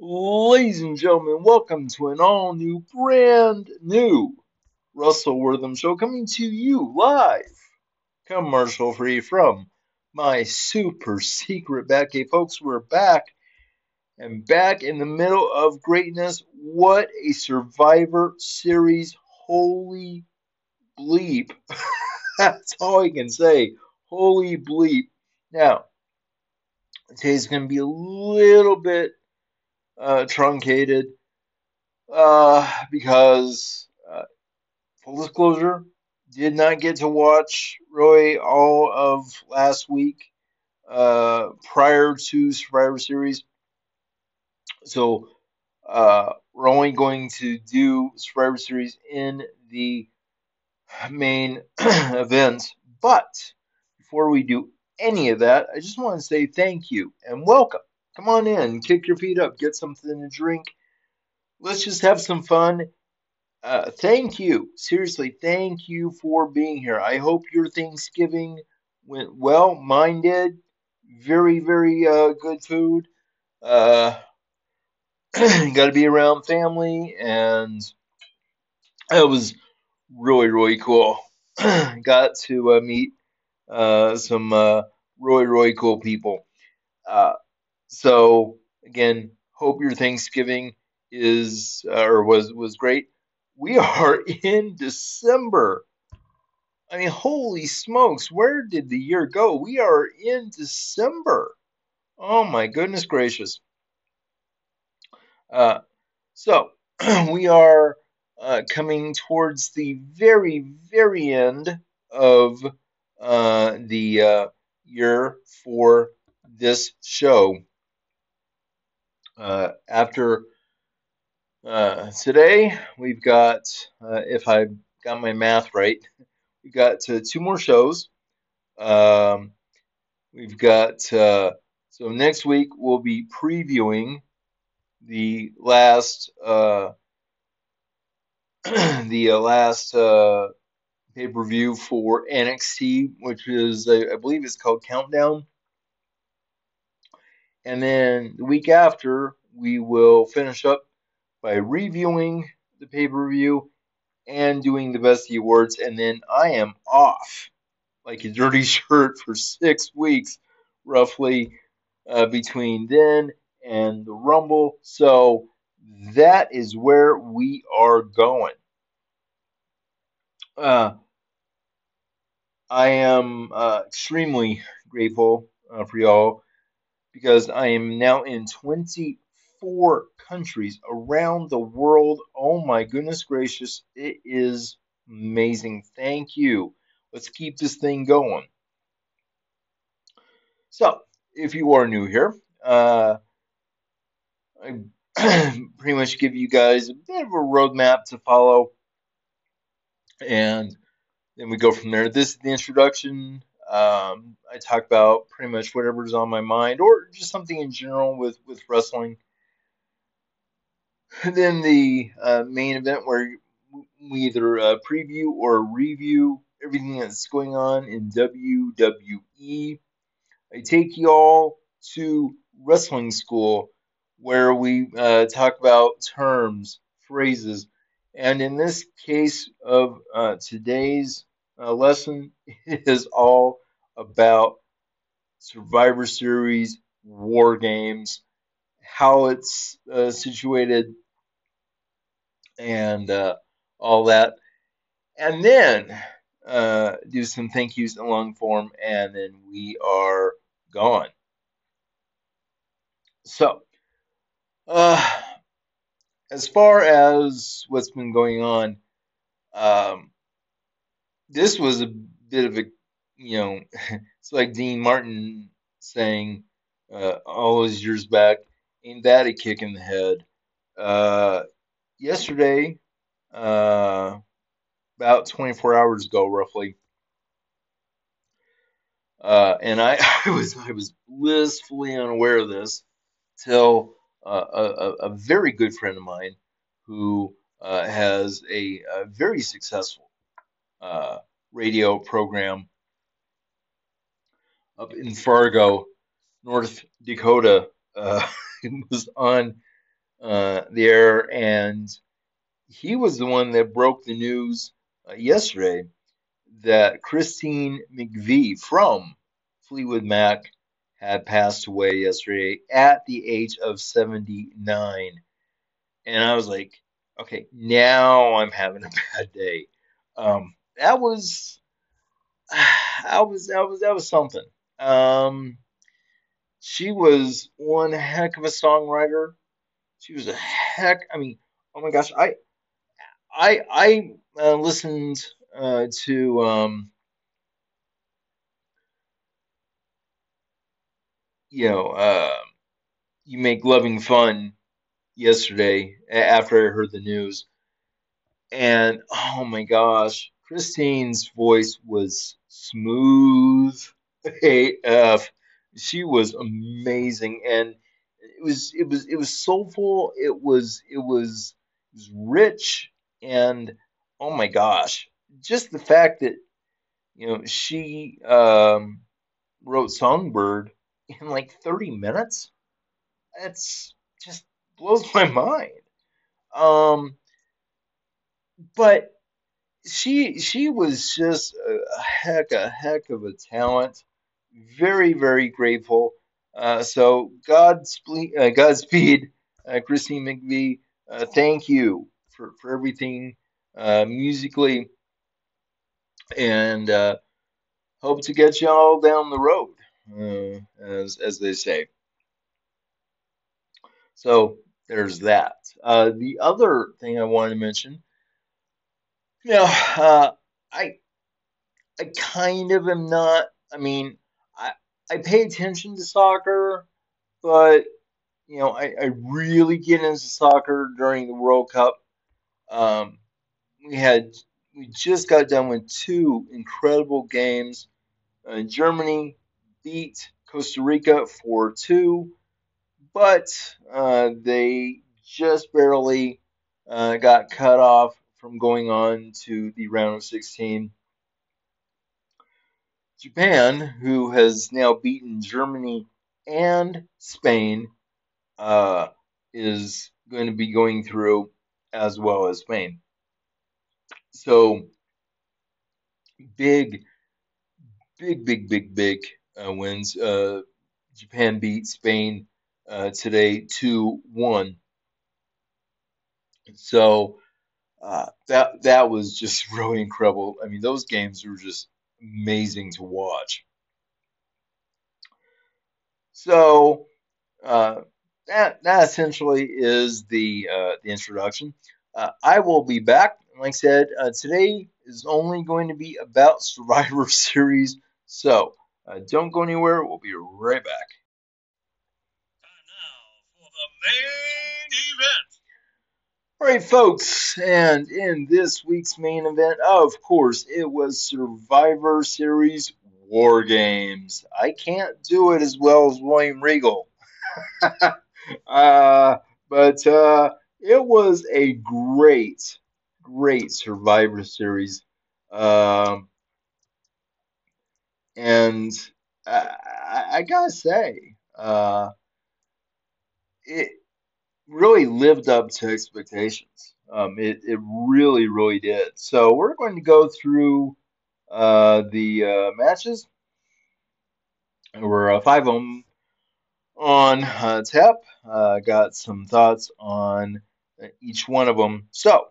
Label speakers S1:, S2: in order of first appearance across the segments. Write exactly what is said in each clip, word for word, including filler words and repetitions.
S1: Ladies and gentlemen, welcome to an all new, brand new Russell Wortham show coming to you live, commercial free from my super secret Batcave. Folks, we're back and back in the middle of greatness. What a Survivor Series! Holy bleep. That's all I can say. Holy bleep. Now, today's going to be a little bit uh, truncated uh, because, uh, full disclosure, did not get to watch Roy all of last week uh, prior to Survivor Series. So uh, we're only going to do Survivor Series in the main event. But before we do any of that, I just want to say thank you and welcome. Come on in, kick your feet up, get something to drink. Let's just have some fun. Uh, thank you. Seriously, thank you for being here. I hope your Thanksgiving went well. Mine did. Very, very uh, good food. Uh, got to be around family, and it was really, really cool. got to uh, meet uh, some uh, really, really cool people. Uh, so again, hope your Thanksgiving is uh, or was was great. We are in December. I mean, holy smokes, where did the year go? We are in December. Oh my goodness gracious. Uh, so, we are uh, coming towards the very, very end of uh, the uh, year for this show. Uh, after uh, today, we've got, uh, if I got my math right, we've got uh, two more shows. Um, We've got uh, so next week we'll be previewing the last uh, the uh, last uh, pay per view for N X T, which is I, I believe it's called Countdown, and then the week after we will finish up by reviewing the pay per view and doing the best of the awards, and then I am off like a dirty shirt for six weeks roughly uh, between then and the Rumble. So that is where we are going. Uh, I am uh, extremely grateful uh, for y'all because I am now in twenty-four countries around the world. Oh my goodness gracious, it is amazing. Thank you. Let's keep this thing going. So, if you are new here, uh, I pretty much give you guys a bit of a roadmap to follow, and then we go from there. This is the introduction. Um, I talk about pretty much whatever's on my mind, or just something in general with with wrestling. And then the uh, main event where we either uh, preview or review everything that's going on in W W E. I take y'all to wrestling school where we uh, talk about terms, phrases, and in this case of uh, today's uh, lesson, it is all about Survivor Series, War Games, how it's uh, situated, and uh, all that. And then uh, do some thank yous in long form, and then we are gone. So, uh, as far as what's been going on, um, this was a bit of a, you know, it's like Dean Martin saying uh, all those years back, ain't that a kick in the head? Uh, yesterday, uh, about twenty-four hours ago, roughly, uh, and I, I was I was blissfully unaware of this till uh, a, a a very good friend of mine who uh, has a, a very successful uh, radio program up in Fargo, North Dakota. Uh, was on. uh, there, and he was the one that broke the news uh, yesterday that Christine McVie from Fleetwood Mac had passed away yesterday at the age of seventy-nine. And I was like, okay, now I'm having a bad day. Um, that was, that was, that was, that was something. Um, she was one heck of a songwriter. She was a heck. I mean, oh my gosh, I, I, I uh, listened uh, to um, you know, uh, you make loving fun yesterday after I heard the news, and oh my gosh, Christine's voice was smooth A F. She was amazing, and it was it was it was soulful. It was it was it was rich, and oh my gosh, just the fact that you know she um, wrote Songbird in like thirty minutes. It's just blows my mind. Um, but she she was just a heck a heck of a talent. Very very grateful. Uh, so Godspeed, uh, Godspeed, uh, Christine McVie. Uh, thank you for for everything uh, musically, and uh, hope to get you all down the road, uh, as as they say. So there's that. Uh, the other thing I wanted to mention, you know, uh, I I kind of am not. I mean, I I pay attention to soccer, but you know, I, I really get into soccer during the World Cup. Um, we had we just got done with two incredible games. Uh, Germany beat Costa Rica four two, but uh, they just barely uh, got cut off from going on to the round of sixteen. Japan, who has now beaten Germany and Spain, uh, is going to be going through as well as Spain. So big, big, big, big, big uh, wins. Uh, Japan beat Spain uh, today two one. So uh, that that was just really incredible. I mean, those games were just amazing to watch. So uh, that that essentially is the uh, the introduction. Uh, I will be back. Like I said, uh, today is only going to be about Survivor Series, so uh, don't go anywhere. We'll be right back. Time now for the main event. All right, folks, and in this week's main event, of course, it was Survivor Series War Games. I can't do it as well as William Regal. uh, but uh, it was a great, great Survivor Series. Um, and I, I, I gotta say, uh, it really lived up to expectations. Um, it, it really, really did. So we're going to go through uh, the uh, matches. There were uh, five of them on uh, tap. Uh, got some thoughts on uh, each one of them. So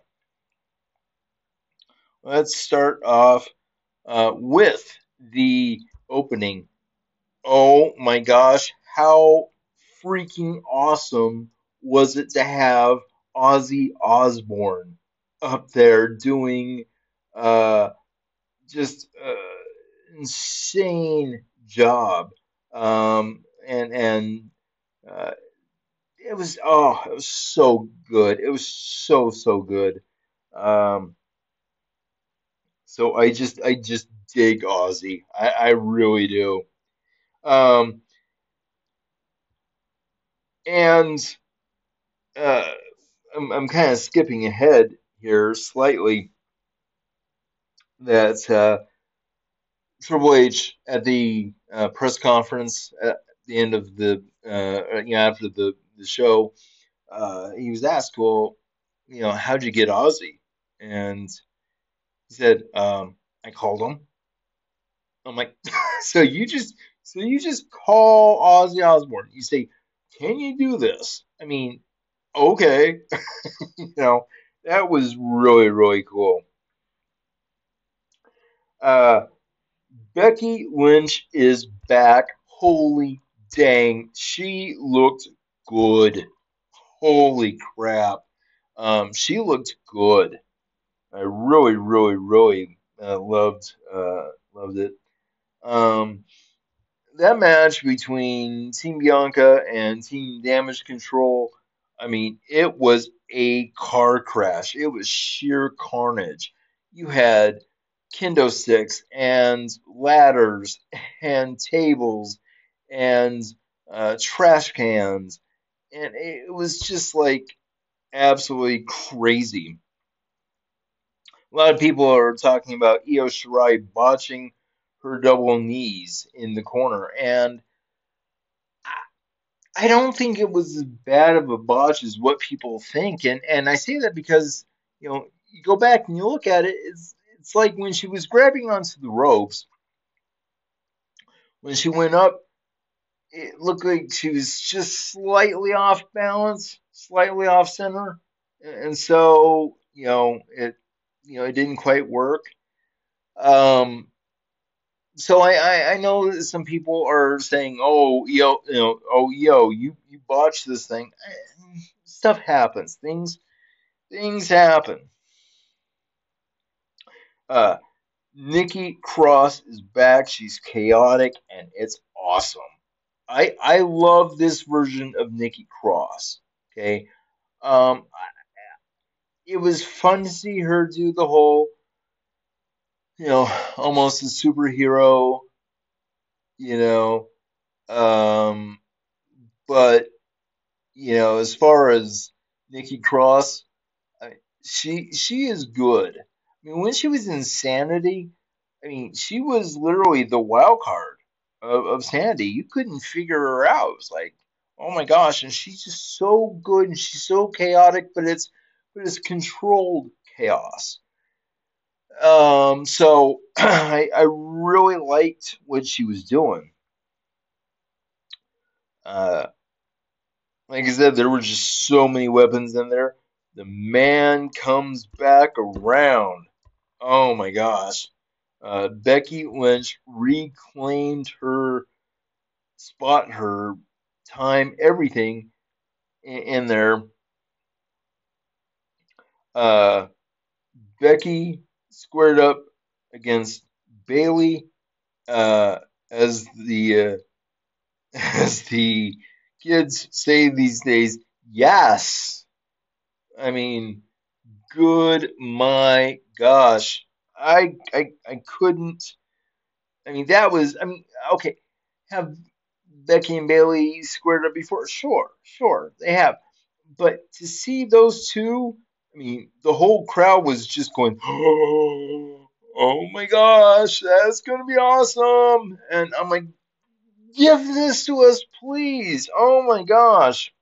S1: let's start off uh, with the opening. Oh my gosh, how freaking awesome was it to have Ozzy Osbourne up there doing uh, just uh, insane job. Um, and and uh, it was oh, it was so good. It was so so good. Um, so I just I just dig Ozzy. I, I really do. Um, and uh, I'm I'm kind of skipping ahead here slightly. That uh, Triple H at the uh, press conference at the end of the uh, you know after the the show uh, he was asked, well, you know, how'd you get Ozzy? And he said, um, I called him. I'm like, so you just so you just call Ozzy Osbourne. You say, can you do this? I mean, okay, you know, that was really really cool. Uh, Becky Lynch is back. Holy dang, she looked good. Holy crap, um, she looked good. I really, really, really uh, loved uh, loved it. Um, that match between Team Bianca and Team Damage Control, I mean, it was a car crash. It was sheer carnage. You had kendo sticks and ladders and tables and uh, trash cans, and it was just like absolutely crazy. A lot of people are talking about Io Shirai botching her double knees in the corner, and I don't think it was as bad of a botch as what people think, and and I say that because you know you go back and you look at it, it's it's like when she was grabbing onto the ropes, when she went up, it looked like she was just slightly off balance, slightly off center, and so you know it you know it didn't quite work. Um, so I, I I know that some people are saying, "Oh, yo, you know, oh, yo, you you botched this thing." Eh, Stuff happens. Things things happen. Uh, Nikki Cross is back. She's chaotic and it's awesome. I I love this version of Nikki Cross. Okay. Um, it was fun to see her do the whole, you know, almost a superhero, you know. Um, but you know, as far as Nikki Cross, I mean, she she is good. I mean, when she was in Sanity, I mean, she was literally the wild card of, of Sanity. You couldn't figure her out. It was like, oh my gosh, and she's just so good and she's so chaotic, but it's but it's controlled chaos. Um, so I I really liked what she was doing. Uh, like I said, there were just so many weapons in there. The man comes back around. Oh my gosh. Uh, Becky Lynch reclaimed her spot, her time, everything in, in there. Uh, Becky squared up against Bailey uh, as the uh, as the kids say these days. Yes, I mean, good my gosh, I I I couldn't. I mean, that was. I mean, okay, have Becky and Bailey squared up before? Sure, sure, they have. But to see those two, I mean, the whole crowd was just going, "Oh, oh my gosh, that's gonna be awesome!" And I'm like, "Give this to us, please!" Oh my gosh.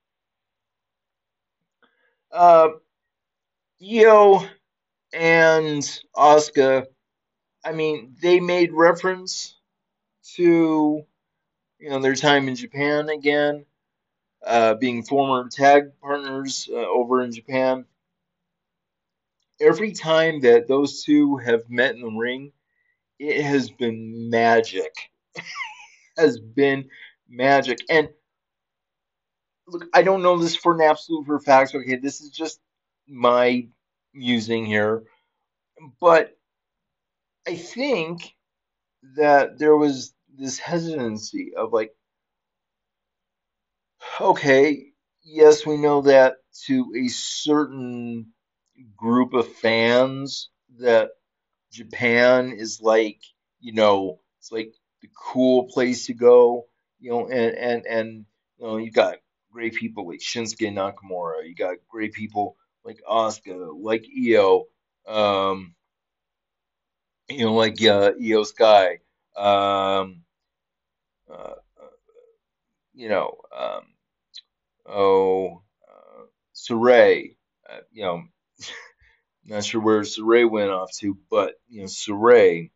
S1: Uh, Io and Asuka, I mean, they made reference to you know their time in Japan again, uh, being former tag partners uh, over in Japan. Every time that those two have met in the ring, it has been magic. Has been magic. And look, I don't know this for an absolute for facts. Okay, this is just my musing here, but I think that there was this hesitancy of like, okay, yes, we know that to a certain group of fans that Japan is like, you know, it's like the cool place to go, you know, and and and you know, you got great people like Shinsuke Nakamura, you got great people like Asuka, like Io, um, you know, like uh, Io Sky, um, uh, you know, um, oh. Saray, uh, you know, not sure where Saray went off to, but you know, Saray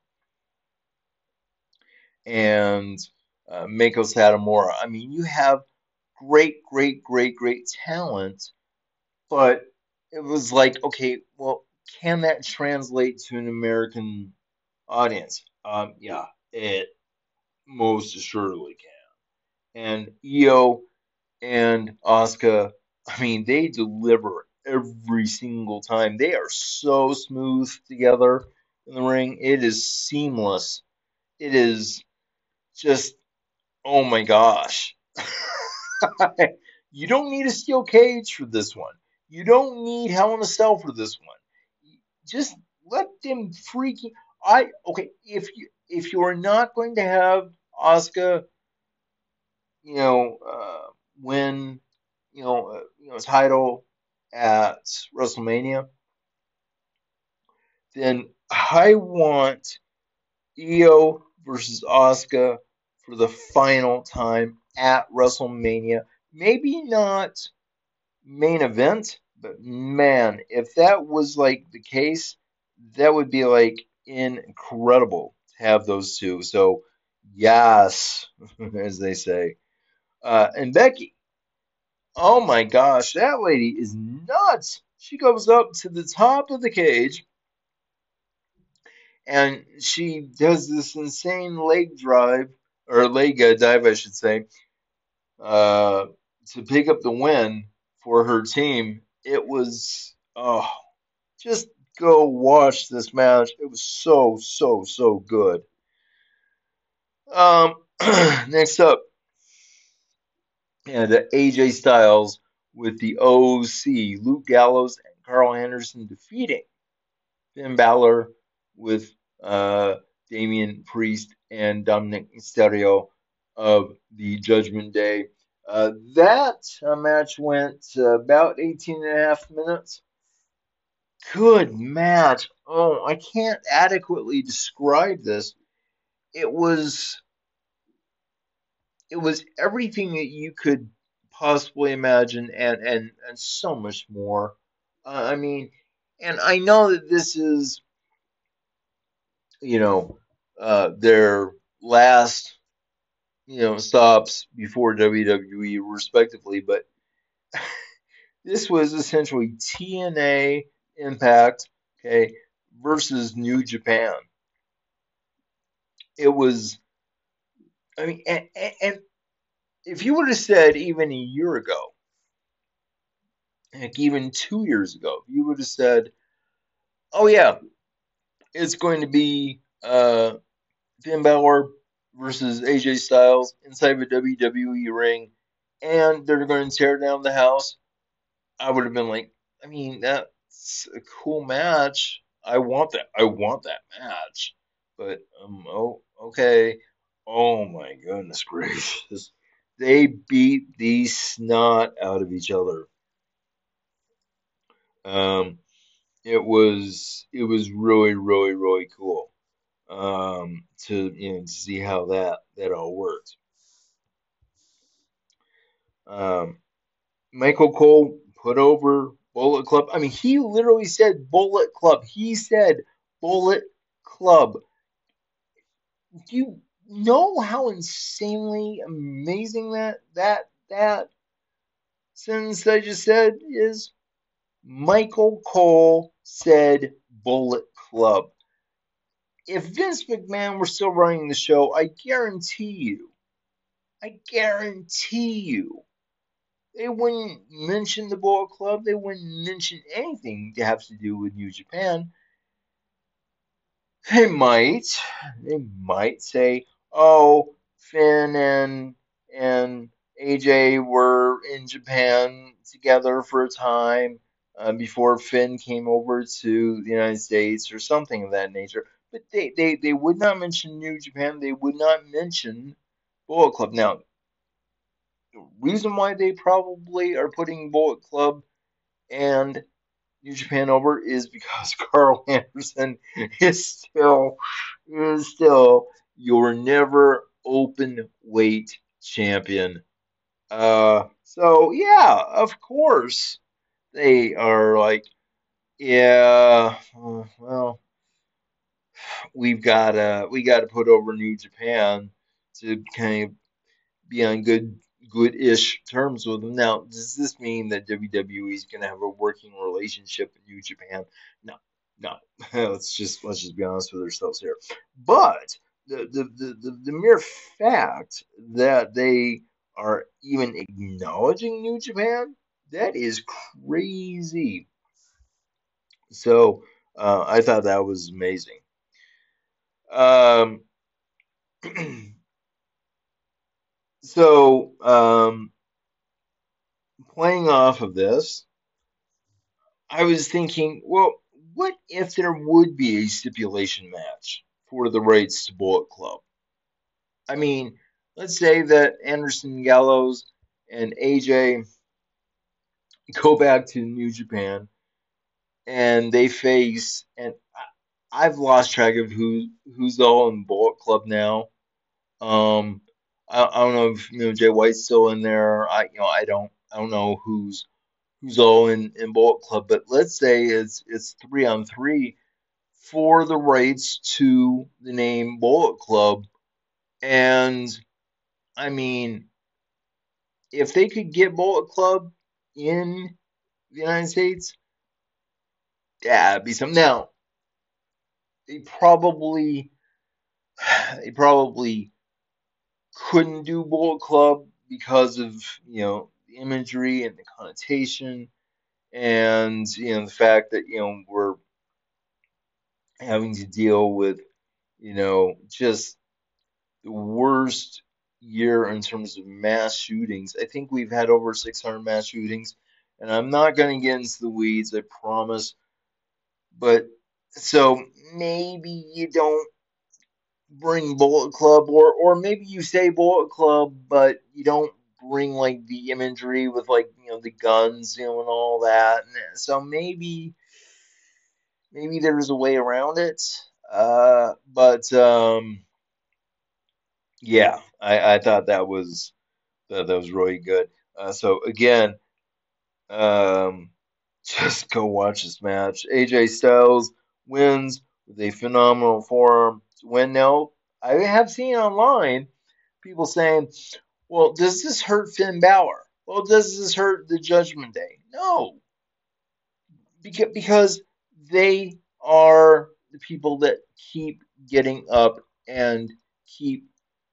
S1: and uh, Mako Satomura. I mean, you have great, great, great, great talent, but it was like, okay, well, can that translate to an American audience? Um, yeah, it most assuredly can. And Io and Asuka, I mean, they deliver every single time. They are so smooth together in the ring. It is seamless. It is just, oh my gosh. You don't need a steel cage for this one. You don't need Hell in a Cell for this one. Just let them freaking. I okay. If you if you are not going to have Asuka, you know, uh, win, you know, uh, you know, title at WrestleMania, then I want Io versus Asuka for the final time at WrestleMania. Maybe not main event, but man, if that was like the case, that would be like incredible to have those two. So, yes, as they say. Uh, and Becky, oh my gosh, that lady is nuts. She goes up to the top of the cage and she does this insane leg drive, or leg uh, dive, I should say, uh, to pick up the win for her team. It was, oh, just go watch this match. It was so, so, so good. Um, next up, and uh, A J Styles with the O C, Luke Gallows and Carl Anderson defeating Finn Balor with uh, Damian Priest and Dominic Mysterio of the Judgment Day. Uh, that uh, match went uh, about eighteen and a half minutes. Good match. Oh, I can't adequately describe this. It was it was everything that you could possibly imagine and and and so much more. Uh, I mean, and I know that this is, you know, uh, their last, you know, stops before W W E, respectively, but this was essentially T N A Impact, okay, versus New Japan. It was, I mean, and, and if you would have said even a year ago, heck, even two years ago, if you would have said, oh yeah, it's going to be uh, Finn Balor versus A J Styles inside the W W E ring, and they're going to tear down the house, I would have been like, I mean, that's a cool match. I want that. I want that match. But um, oh, okay. Oh my goodness gracious! They beat the snot out of each other. Um, it was it was really really really cool. Um, to you know to see how that that all worked. Um, Michael Cole put over Bullet Club. I mean, he literally said Bullet Club. He said Bullet Club. Do you know how insanely amazing that that that sentence I just said is? Michael Cole said Bullet Club. If Vince McMahon were still running the show, I guarantee you, I guarantee you, they wouldn't mention the Bullet Club. They wouldn't mention anything to have to do with New Japan. They might, they might say, "Oh, Finn and and A J were in Japan together for a time uh, before Finn came over to the United States," or something of that nature. But they, they, they would not mention New Japan. They would not mention Bullet Club. Now, the reason why they probably are putting Bullet Club and New Japan over is because Carl Anderson is still is still your never open weight champion. Uh, so yeah, of course, they are like, yeah, uh, well, we've got to we got to put over New Japan to kind of be on good good-ish terms with them. Now, does this mean that W W E is going to have a working relationship with New Japan? No, no. let's just let's just be honest with ourselves here. But the the, the, the, the mere fact that they are even acknowledging New Japan, that is crazy. So uh, I thought that was amazing. Um, so um, playing off of this, I was thinking, well, what if there would be a stipulation match for the rights to Bullet Club? I mean, let's say that Anderson Gallows and A J go back to New Japan and they face, and I, I've lost track of who who's all in Bullet Club now. Um, I, I don't know if you know Jay White's still in there. I you know I don't I don't know who's who's all in in Bullet Club, but let's say it's it's three on three for the rights to the name Bullet Club. And I mean, if they could get Bullet Club in the United States, yeah, it'd be something. Now, they probably they probably couldn't do Bullet Club because of, you know, the imagery and the connotation and, you know, the fact that, you know, we're having to deal with, you know, just the worst year in terms of mass shootings. I think we've had over six hundred mass shootings, and I'm not going to get into the weeds, I promise. But so maybe you don't bring Bullet Club, or or maybe you say Bullet Club, but you don't bring like the imagery with like you know the guns, you know, and all that. And so maybe maybe there's a way around it. Uh, but um, yeah, I I thought that was that, that was really good. Uh, so again, um, just go watch this match. A J Styles wins with a phenomenal forearm to win. Now, I have seen online people saying, "Well, does this hurt Finn Balor? Well, does this hurt the Judgment Day?" No, because because they are the people that keep getting up and keep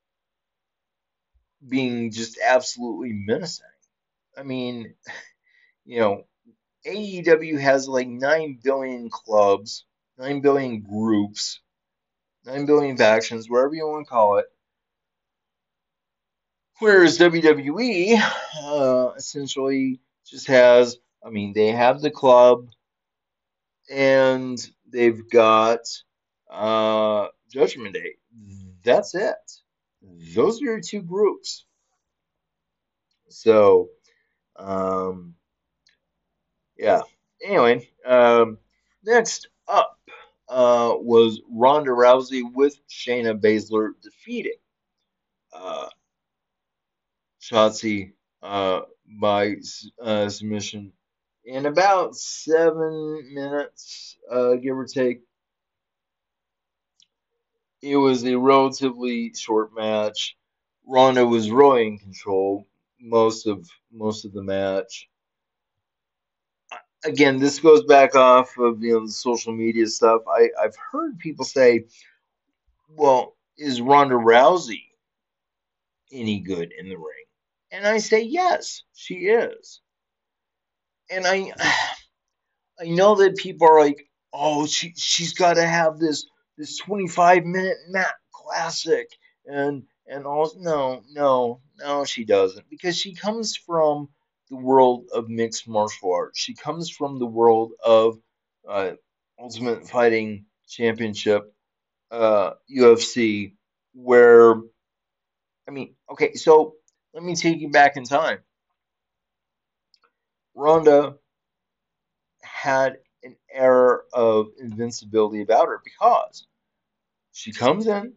S1: being just absolutely menacing. I mean, you know, A E W has like nine billion clubs, nine billion groups, nine billion factions, wherever you want to call it. Whereas W W E uh, essentially just has, I mean, they have the club and they've got uh, Judgment Day. That's it. Those are your two groups. So, um, yeah. Anyway, um, next up uh, was Ronda Rousey with Shayna Baszler defeating uh, Shotzi uh, by uh, submission in about seven minutes, uh, give or take. It was a relatively short match. Ronda was really in control most of most of the match. Again, this goes back off of you know the social media stuff. I I've heard people say, "Well, is Ronda Rousey any good in the ring?" And I say, "Yes, she is." And I I know that people are like, "Oh, she she's got to have this this twenty-five minute mat classic," and and all. No, no, no, she doesn't, because she comes from the world of mixed martial arts. She comes from the world of uh, Ultimate Fighting Championship, uh, U F C, where I mean, okay, so let me take you back in time. Ronda had an air of invincibility about her because she comes in,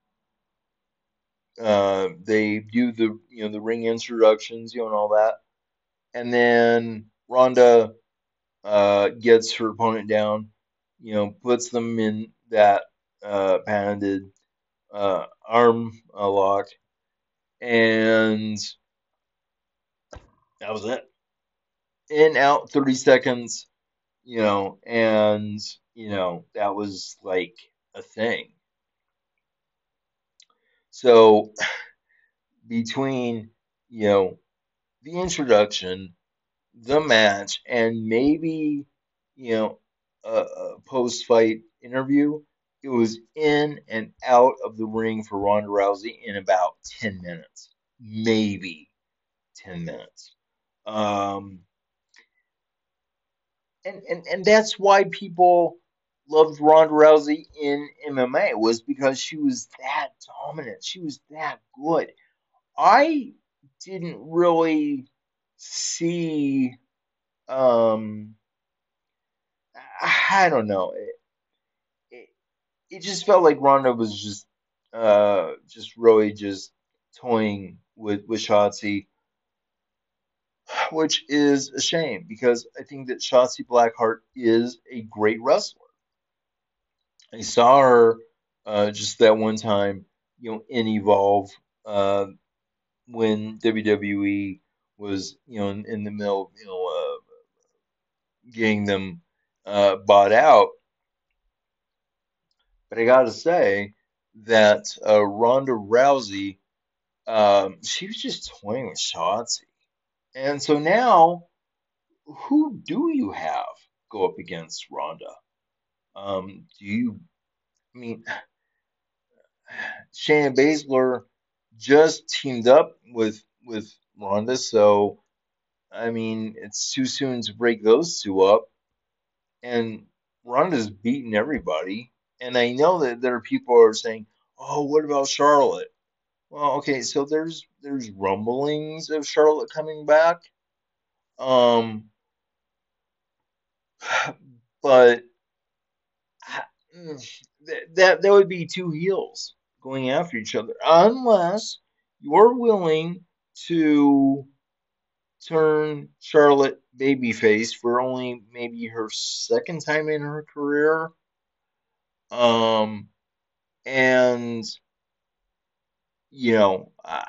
S1: uh, they do the you know the ring introductions, you know, and all that, and then Ronda. uh, gets her opponent down, you know, puts them in that uh, patented uh, arm uh, lock, and that was it. In, out, thirty seconds, you know, and, you know, that was like a thing. So between, you know, the introduction, the match, and maybe, you know, a, a post fight interview, it was in and out of the ring for Ronda Rousey in about ten minutes, maybe ten minutes. Um, and, and, and that's why people loved Ronda Rousey in M M A, was because she was that dominant. She was that good. I didn't really see um I don't know. It, it, it just felt like Ronda was just uh just really just toying with with Shotzi, which is a shame because I think that Shotzi Blackheart is a great wrestler. I saw her uh just that one time, you know, in Evolve, uh when W W E was, you know, in, in the middle, you know, uh, getting them uh bought out. But I gotta say that uh, Ronda Rousey, um, she was just toying with Shotzi. And so now, who do you have go up against Ronda? Um, do you, I mean, Shayna Baszler just teamed up with with Ronda, so I mean, it's too soon to break those two up. And Ronda's beaten everybody. And I know that there are people who are saying, "Oh, what about Charlotte?" Well, okay, so there's there's rumblings of Charlotte coming back. Um, but mm, th- that that would be two heels going after each other, unless you're willing to turn Charlotte babyface for only maybe her second time in her career. Um, and you know, uh,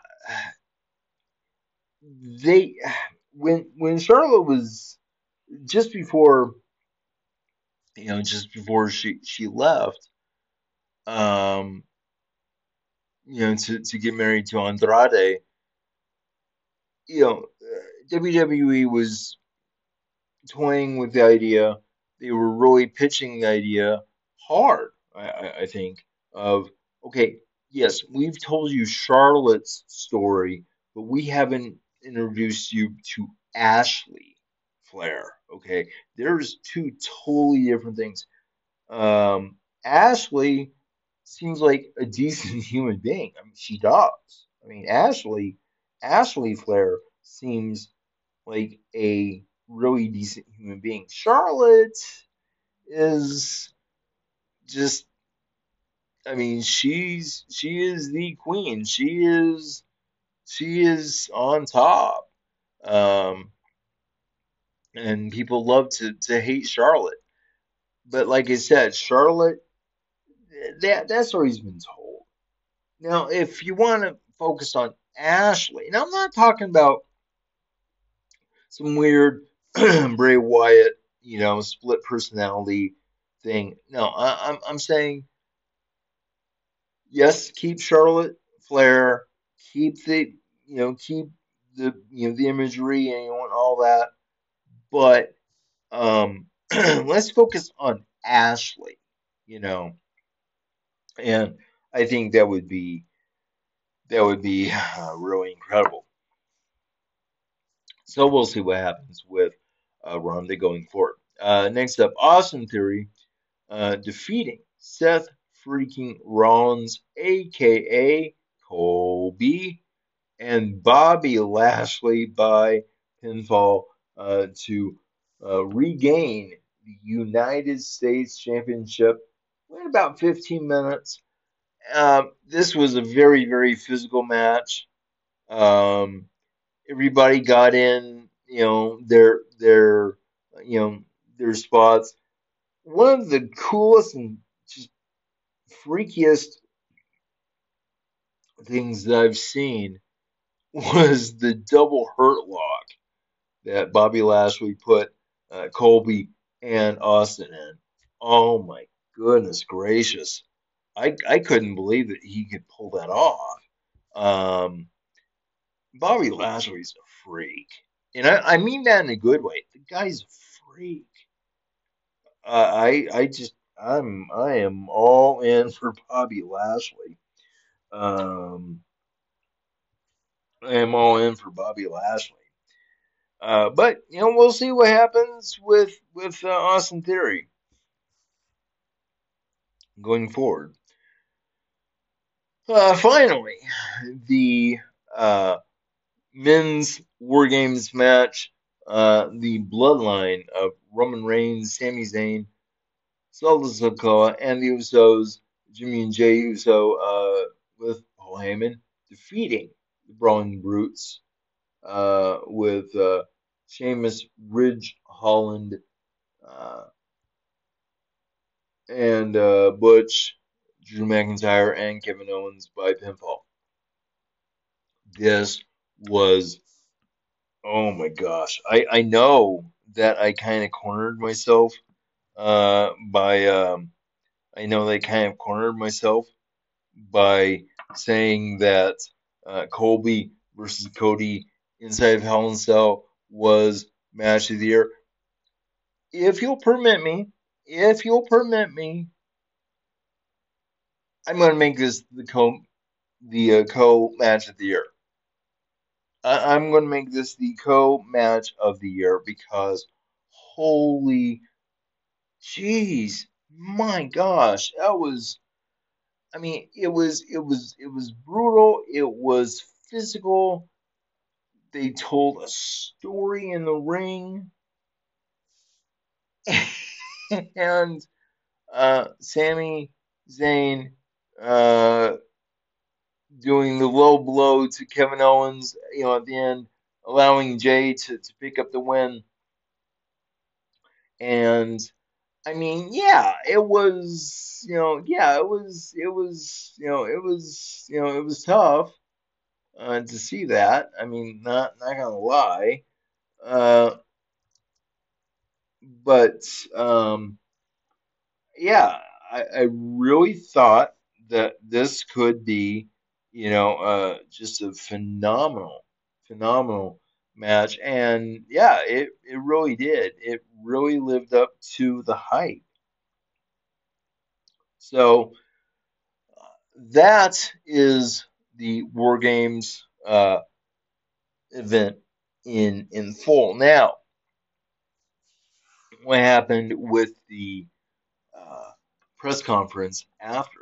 S1: they when when Charlotte was just before, you know, just before she she left, um, you know, to to get married to Andrade, you know, uh, W W E was toying with the idea. They were really pitching the idea hard. I, I, I think of, okay, yes, we've told you Charlotte's story, but we haven't introduced you to Ashley Flair. Okay, there's two totally different things. Um, Ashley seems like a decent human being. I mean, she does. I mean, Ashley, Ashley Flair seems like a really decent human being. Charlotte is just, I mean, she's she is the queen. She is she is on top. Um, and people love to to hate Charlotte. But like I said, Charlotte, that that story's been told. Now, if you want to focus on Ashley, now I'm not talking about some weird Bray Wyatt, you know, split personality thing. No, I, I'm I'm saying yes, keep Charlotte Flair, keep the, you know, keep the, you know, the imagery and you want all that, but um, let's focus on Ashley, you know, and I think that would be that would be uh, really incredible. So we'll see what happens with uh, Ronda going forward. Uh, next up, Austin Theory uh, defeating Seth freaking Rollins, aka Kobe, and Bobby Lashley by pinfall uh, to uh, regain the United States Championship in about fifteen minutes. Um, this was a very, very physical match. Um, everybody got in, you know, their their, you know, their spots. One of the coolest and just freakiest things that I've seen was the double hurt lock that Bobby Lashley put uh, Colby and Austin in. Oh my goodness gracious. I, I couldn't believe that he could pull that off. Um, Bobby Lashley's a freak. And I, I mean that in a good way. The guy's a freak. Uh, I I just I'm I am all in for Bobby Lashley. Um, I am all in for Bobby Lashley. Uh, but you know we'll see what happens with with uh, Austin Theory going forward. Uh, finally, the uh, men's War Games match, uh, the bloodline of Roman Reigns, Sami Zayn, Solo Sikoa, and the Usos, Jimmy and Jay Uso, uh, with Paul Heyman defeating the Brawling Brutes uh, with uh, Sheamus, Ridge Holland, uh, and uh, Butch, Drew McIntyre, and Kevin Owens by pinfall. This was, oh my gosh. I, I know that I kind of cornered myself uh, by, um, I know they kind of cornered myself by saying that uh, Colby versus Cody inside of Hell in a Cell was match of the year. If you'll permit me, if you'll permit me, I'm going to make this the co the uh, co match of the year. I, I'm going to make this the co match of the year because holy jeez, my gosh, that was. I mean, it was it was it was brutal. It was physical. They told a story in the ring, and uh, Sami Zayn uh, doing the low blow to Kevin Owens, you know, at the end, allowing Jay to, to pick up the win. And I mean, yeah, it was, you know, yeah, it was, it was, you know, it was, you know, it was tough uh, to see that. I mean, not not gonna lie, uh, but um, yeah, I, I really thought that this could be, you know, uh, just a phenomenal, phenomenal match. And yeah, it, it really did. It really lived up to the hype. So that is the War Games uh, event in in full. Now, what happened with the uh, press conference after?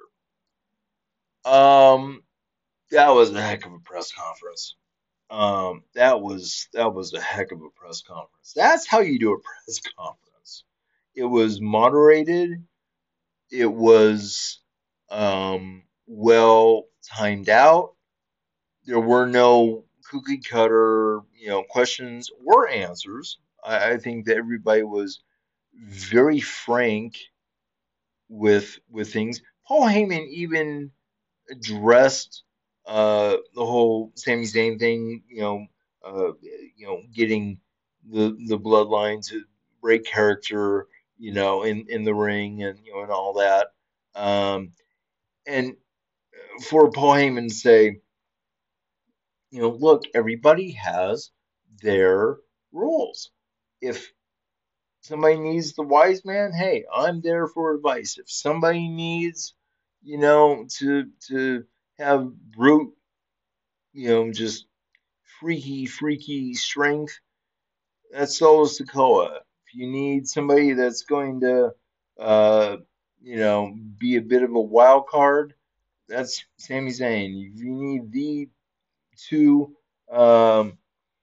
S1: Um, that was a heck of a press conference. Um, that was that was a heck of a press conference. That's how you do a press conference. It was moderated. It was um, well timed out. There were no cookie cutter, you know, questions or answers. I, I think that everybody was very frank with with things. Paul Heyman even addressed uh, the whole Sami Zayn thing, you know, uh, you know, getting the the bloodline to break character, you know, in in the ring and you know and all that. Um, and for Paul Heyman to say, you know, look, everybody has their rules. If somebody needs the wise man, hey, I'm there for advice. If somebody needs, you know, to to have brute, you know, just freaky, freaky strength, that's Solo Sikoa. If you need somebody that's going to, uh, you know, be a bit of a wild card, that's Sami Zayn. If you need the two, um,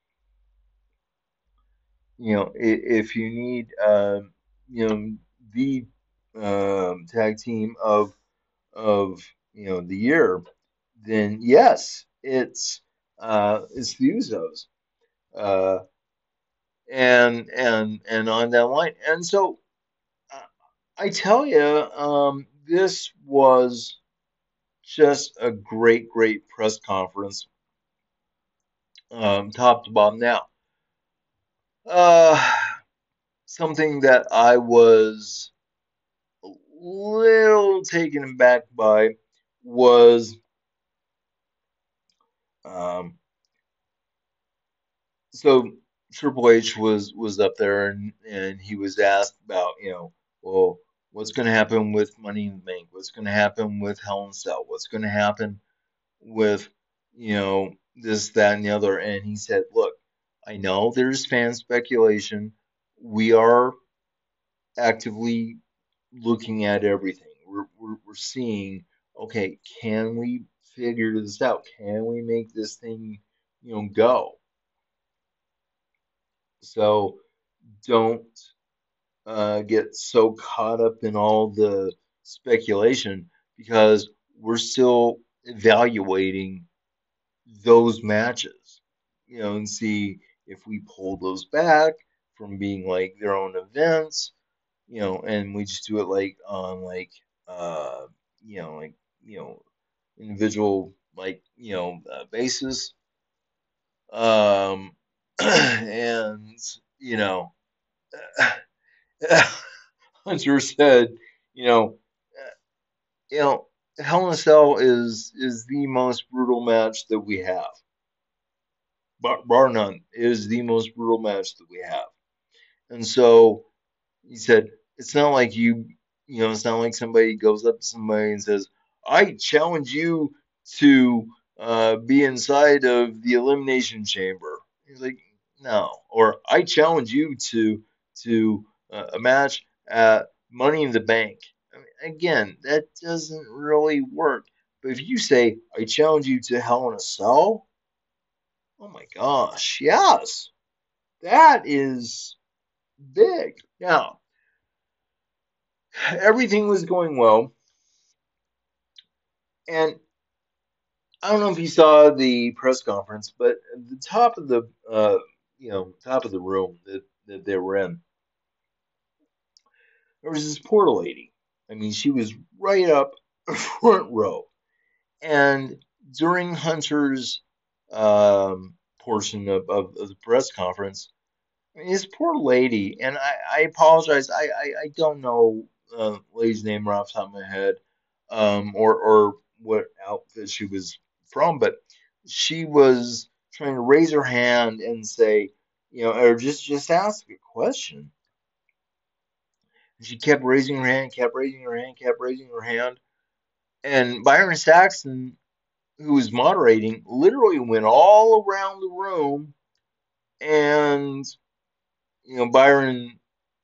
S1: you know, if you need, um, you know, the um, tag team of of you know the year, then yes, it's uh, it's the Usos. Uh, and and and on that line. And so uh, I tell you, um, this was just a great, great press conference, um, top to bottom. Now, uh, something that I was a little taken aback by was um, so Triple H was was up there and and he was asked about, you know, well, what's going to happen with Money in the Bank? What's going to happen with Hell in a Cell? What's going to happen with, you know, this, that, and the other? And he said, look, I know there's fan speculation. We are actively looking at everything. We're, we're, we're seeing, okay, can we figure this out? Can we make this thing, you know, go? So don't uh, get so caught up in all the speculation because we're still evaluating those matches, you know, and see if we pull those back from being like their own events, you know, and we just do it like on like uh you know like you know individual like you know uh, basis, um and you know Hunter said, you know uh, you know Hell in a Cell is is the most brutal match that we have, bar, bar none. It is the most brutal match that we have. And so he said, it's not like you, you know, it's not like somebody goes up to somebody and says, I challenge you to uh, be inside of the elimination chamber. He's like, no. Or I challenge you to to uh, a match at Money in the Bank. I mean, again, that doesn't really work. But if you say, I challenge you to Hell in a Cell, oh my gosh, yes, that is big. Now, everything was going well, and I don't know if you saw the press conference, but at the top of the uh, you know, top of the room that, that they were in, there was this poor lady. I mean, she was right up front row, and during Hunter's um, portion of, of, of the press conference, I mean, this poor lady, and I, I apologize, I, I, I don't know uh, lady's name right off the top of my head, um, or or what outfit she was from, but she was trying to raise her hand and say, you know, or just just ask a question. And she kept raising her hand, kept raising her hand, kept raising her hand, and Byron Saxton, who was moderating, literally went all around the room, and you know, Byron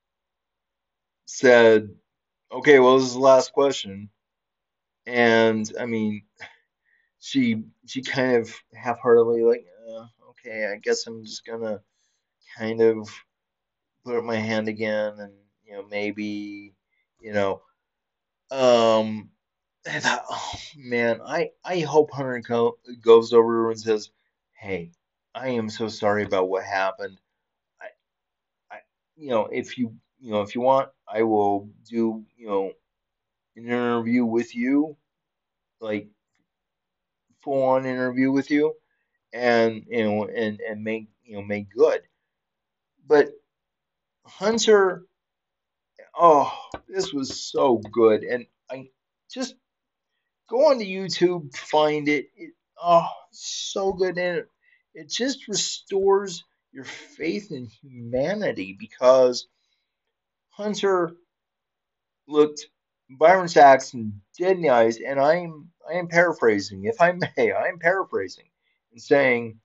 S1: said, okay, well, this is the last question. And I mean, she she kind of half-heartedly like, uh, okay, I guess I'm just gonna kind of put up my hand again, and you know, maybe, you know, um, I thought, oh man, I I hope Hunter co goes over to her and says, hey, I am so sorry about what happened. I I you know, if you you know if you want, I will do you know an interview with you, like full on interview with you, and you know and and make you know make good. But Hunter, oh, this was so good, and I just go on to YouTube, find it. It oh, so good, and it it just restores your faith in humanity because Hunter looked Byron Saxton dead in the eyes, and I'm I am paraphrasing, if I may, I am paraphrasing and saying,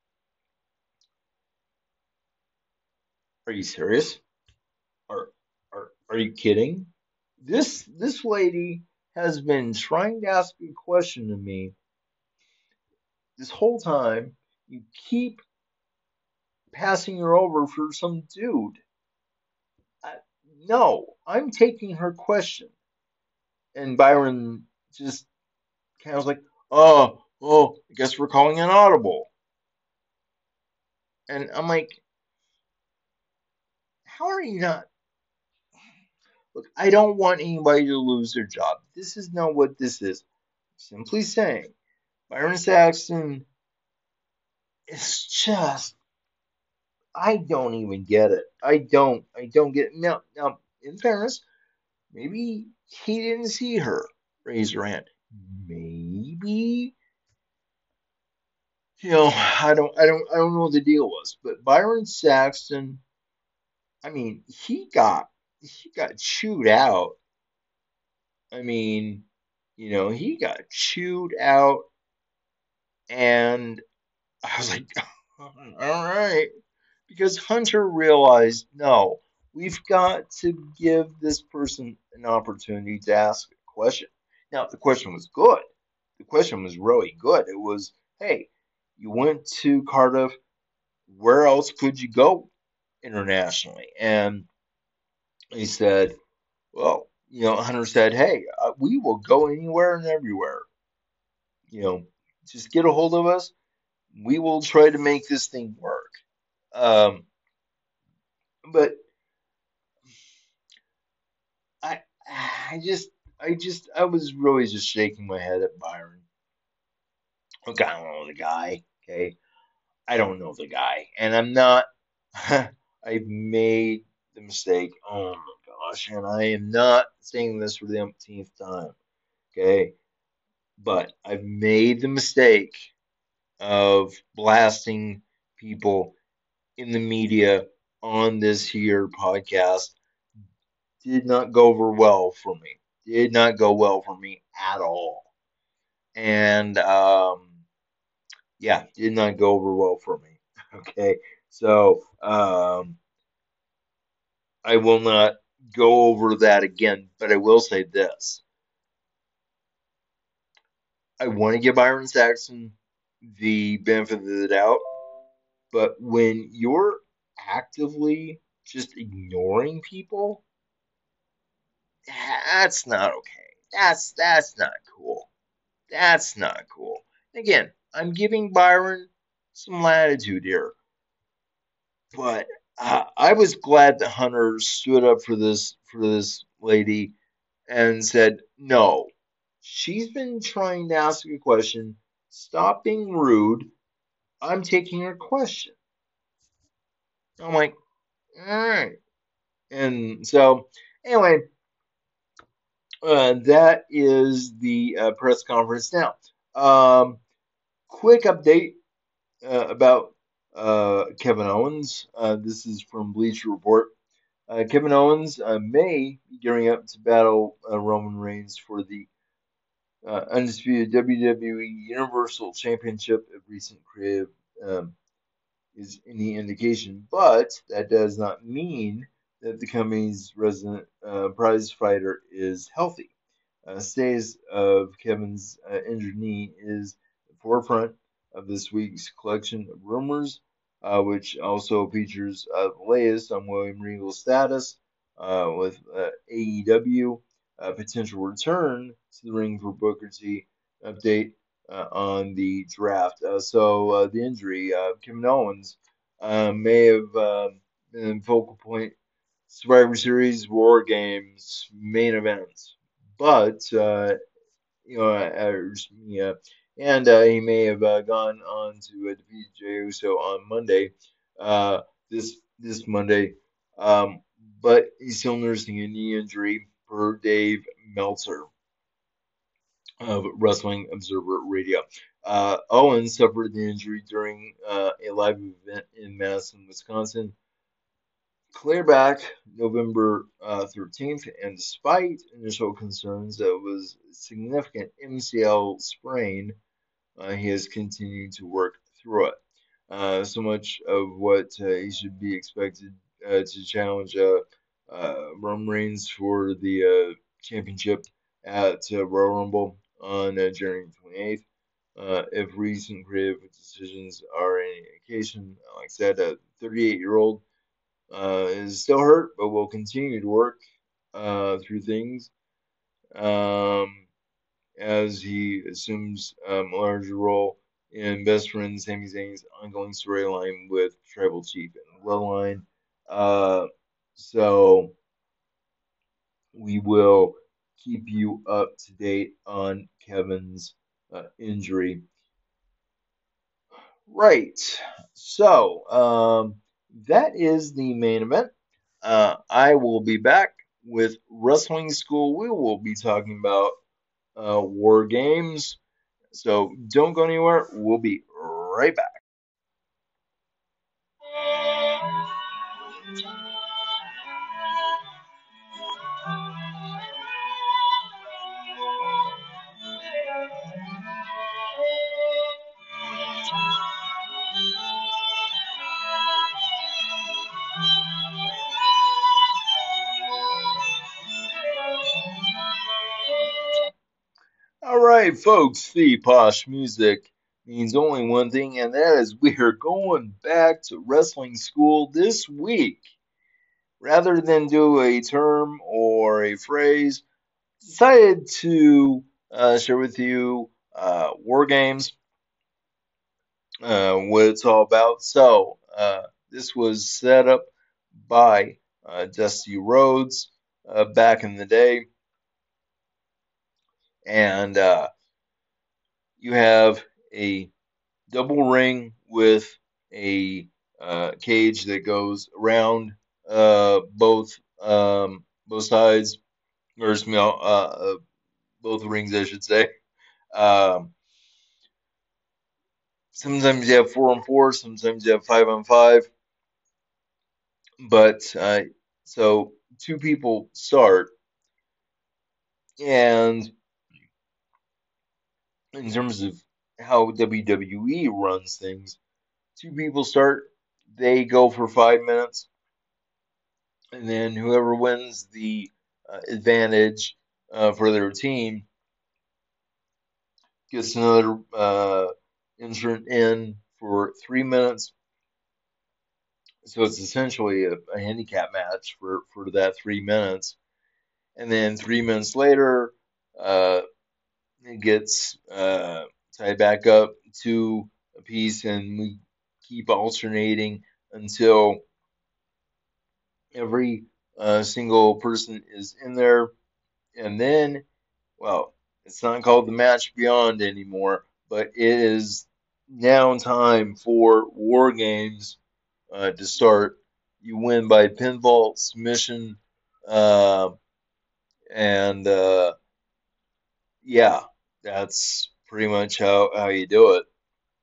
S1: "Are you serious? Are are are you kidding? This this lady has been trying to ask a question to me this whole time. You keep passing her over for some dude. I, no, I'm taking her question." And Byron just kind of was like, "Oh, oh, I guess we're calling an audible." And I'm like, how are you not? Look, I don't want anybody to lose their job. This is not what this is. Simply saying, Byron Saxton is just. I don't even get it. I don't. I don't get it. Now, now, in fairness, maybe he didn't see her raise her hand. Maybe, you know, I don't, I don't, I don't know what the deal was. But Byron Saxton, I mean, he got, he got chewed out. I mean, you know, he got chewed out, and I was like, all right, because Hunter realized, no, we've got to give this person an opportunity to ask a question. Now, the question was good. The question was really good. It was, hey, you went to Cardiff. Where else could you go internationally? And he said, well, you know, Hunter said, hey, uh, we will go anywhere and everywhere. You know, just get a hold of us. We will try to make this thing work. Um, but I, I just, I just, I was really just shaking my head at Byron. Look, I don't know the guy. Okay, I don't know the guy, and I'm not. I've made the mistake. Oh my gosh, and I am not saying this for the umpteenth time. Okay, but I've made the mistake of blasting people in the media on this here podcast. Did not go over well for me. Did not go well for me at all. And um, yeah, did not go over well for me. Okay, so um, I will not go over that again, but I will say this. I want to give Byron Saxon the benefit of the doubt, but when you're actively just ignoring people, that's not okay. That's that's not cool. That's not cool. Again, I'm giving Byron some latitude here, but uh, I was glad that Hunter stood up for this for this lady and said, "No, she's been trying to ask a question. Stop being rude. I'm taking her question." I'm like, "All right." And so, anyway, uh, that is the uh, press conference now. Um, quick update uh, about uh, Kevin Owens. Uh, this is from Bleacher Report. Uh, Kevin Owens uh, may be gearing up to battle uh, Roman Reigns for the uh, undisputed W W E Universal Championship if recent creative um, is any indication, but that does not mean that the company's resident uh, prize fighter is healthy. Uh, stays of Kevin's uh, injured knee is the forefront of this week's collection of rumors, uh, which also features uh, the latest on William Regal's status uh, with uh, A E W, uh, potential return to the ring for Booker T, update uh, on the draft. Uh, so uh, the injury, uh, Kevin Owens uh, may have uh, been focal point Survivor Series, War Games, main events, but uh, you know, uh, yeah, and uh, he may have uh, gone on to uh, defeat Jey Uso on Monday, uh, this this Monday, um, but he's still nursing a knee injury per Dave Meltzer of Wrestling Observer Radio. Uh, Owens suffered the injury during uh, a live event in Madison, Wisconsin, clear back November uh, thirteenth, and despite initial concerns that it was a significant M C L sprain, uh, he has continued to work through it. Uh, so much of what uh, he should be expected uh, to challenge uh, uh, Roman Reigns for the uh, championship at uh, Royal Rumble on uh, January twenty-eighth. Uh, if recent creative decisions are any indication, like I said, a thirty-eight year old uh, is still hurt, but will continue to work uh, through things um, as he assumes um, a larger role in best friend Sami Zayn's ongoing storyline with Tribal Chief and Bloodline. Uh, So we will keep you up to date on Kevin's uh, injury. Right. So um, that is the main event. Uh, I will be back with Wrestling School. We will be talking about uh, War Games. So don't go anywhere. We'll be right back. All right, folks, the posh music means only one thing, and that is we are going back to wrestling school this week. Rather than do a term or a phrase, decided to uh, share with you uh, War Games, uh, what it's all about. So, uh, this was set up by uh, Dusty Rhodes uh, back in the day, and uh, you have a double ring with a uh, cage that goes around uh, both um, both sides, or excuse me, uh, uh, both rings, I should say. Um, sometimes you have four on four, sometimes you have five on five, but uh, so two people start, and in terms of how W W E runs things, two people start, they go for five minutes, and then whoever wins the uh, advantage uh, for their team gets another uh, entrant in for three minutes. So it's essentially a, a handicap match for, for that three minutes. And then three minutes later, uh, it gets uh, tied back up to a piece, and we keep alternating until every uh, single person is in there. And then, well, it's not called the match beyond anymore, but it is now time for War Games uh, to start. You win by pinfall submission, uh, and uh, yeah, that's pretty much how, how you do it.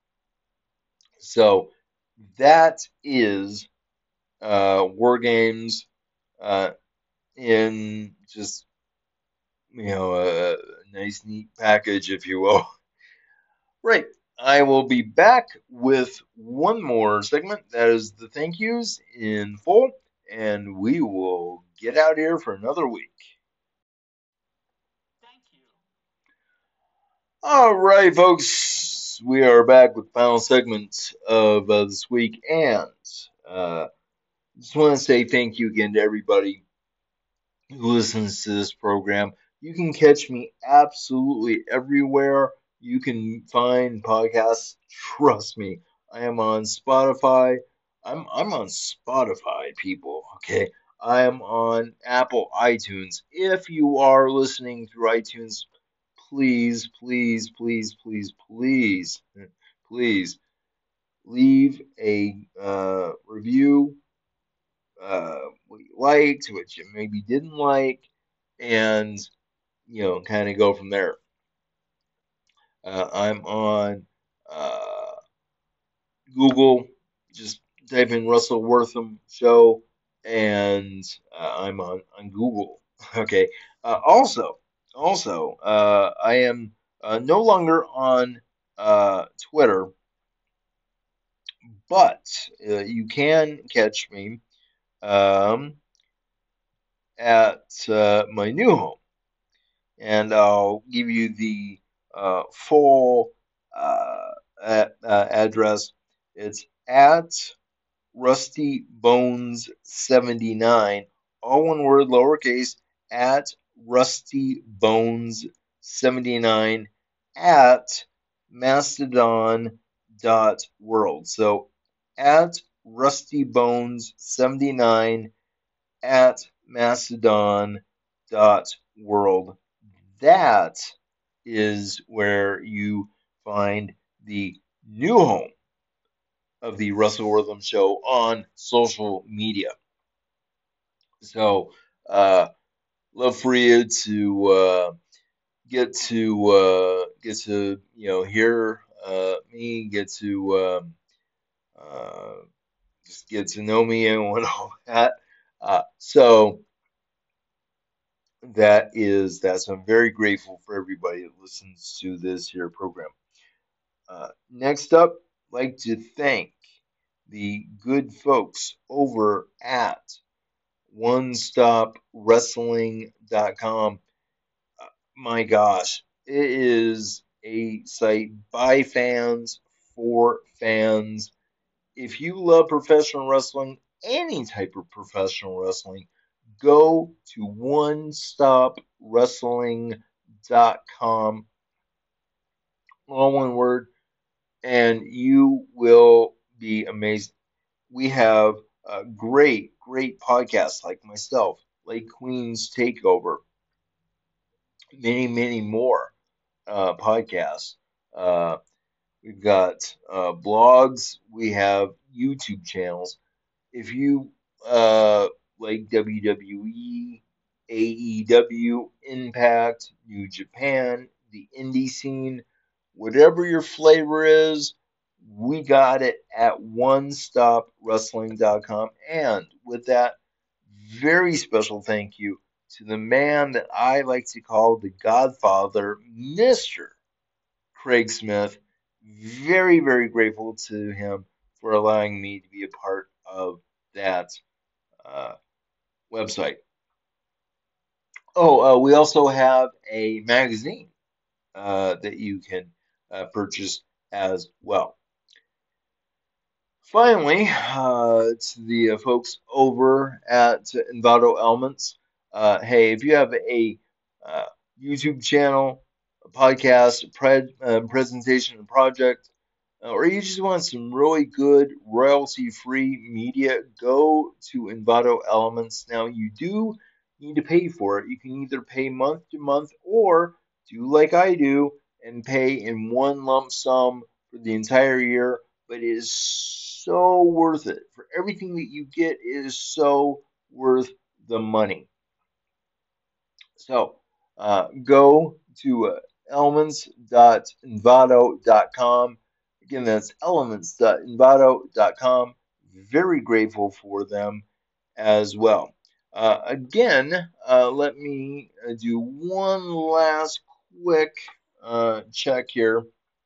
S1: So that is uh, War Games uh, in just, you know, a nice, neat package, if you will. Right. I will be back with one more segment. That is the thank yous in full, and we will get out here for another week. All right, folks, we are back with the final segment of uh, this week, and uh, just want to say thank you again to everybody who listens to this program. You can catch me absolutely everywhere you can find podcasts. Trust me, I am on Spotify. I'm I'm on Spotify, people. Okay, I am on Apple iTunes. If you are listening through iTunes, please, please, please, please, please, please leave a uh, review, uh, what you liked, what you maybe didn't like, and you know, kind of go from there. Uh, I'm on uh, Google. Just type in Russell Wortham show, and uh, I'm on on Google. Okay. Uh, also, also, uh, I am uh, no longer on uh, Twitter, but uh, you can catch me um, at uh, my new home, and I'll give you the uh, full uh, a- uh, address. It's at Rusty Bones seventy-nine, all one word, lowercase, at Rusty Bones seventy-nine at mastodon dot world. So at Rusty Bones seventy-nine at mastodon dot world. That is where you find the new home of the Russell Wortham Show on social media. So, uh, love for you to uh, get to uh, get to you know hear uh, me, get to um, uh, just get to know me and all that. Uh, so that is that. So I'm very grateful for everybody that listens to this here program. Uh, next up, I'd like to thank the good folks over at one stop wrestling dot com. Uh, my gosh, it is a site by fans for fans. If you love professional wrestling, any type of professional wrestling, go to one stop wrestling dot com, all one word, and you will be amazed. We have uh, great, great podcasts like myself, like Queen's Takeover, many, many more uh, podcasts. Uh, we've got uh, blogs, we have YouTube channels. If you uh, like W W E, A E W, Impact, New Japan, the indie scene, whatever your flavor is, we got it at one stop wrestling dot com. And with that, very special thank you to the man that I like to call the Godfather, Mister Craig Smith. Very, very grateful to him for allowing me to be a part of that uh, website. Oh, uh, we also have a magazine uh, that you can uh, purchase as well. Finally, uh, to the uh, folks over at Envato Elements, uh, hey, if you have a uh, YouTube channel, a podcast, a pre- uh, presentation, a project, uh, or you just want some really good royalty-free media, go to Envato Elements. Now, you do need to pay for it. You can either pay month to month or do like I do and pay in one lump sum for the entire year, but it is so worth it. For everything that you get, it is so worth the money. So uh, go to uh, elements dot envato dot com. Again, that's elements dot envato dot com. Very grateful for them as well. Uh, again, uh, let me uh, do one last quick uh, check here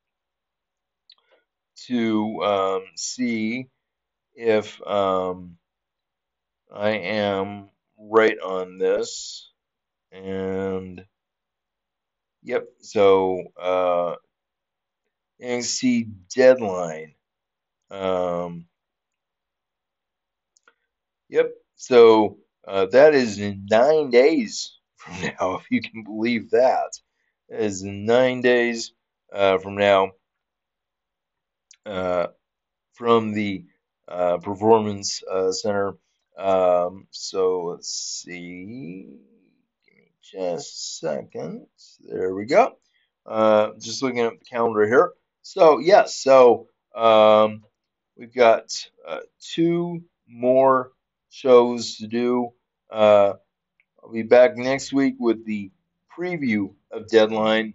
S1: to um, see if um, I am right on this. And yep, so uh, N X T deadline. Um, yep, so uh, that is in nine days from now, if you can believe that. That is in nine days uh, from now. Uh, from the uh, Performance uh, Center. Um, so let's see. Give me just a second. There we go. Uh, just looking at the calendar here. So yes, so um, we've got uh, two more shows to do. Uh, I'll be back next week with the preview of Deadline,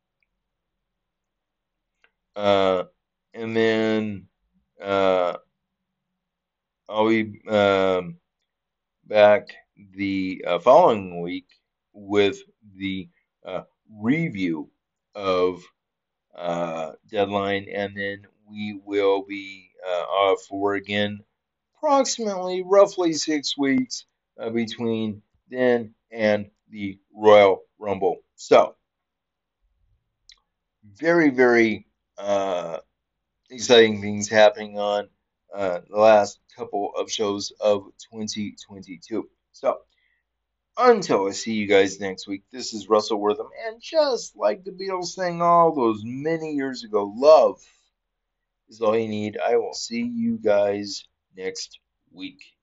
S1: uh, and then uh, I'll be um, back the uh, following week with the uh, review of uh, Deadline, and then we will be uh, off for again approximately roughly six weeks uh, between then and the Royal Rumble. So, very, very uh, exciting things happening on uh, the last couple of shows of twenty twenty-two. So, until I see you guys next week, this is Russell Wortham, and just like the Beatles sang all those many years ago, love is all you need. I will see you guys next week.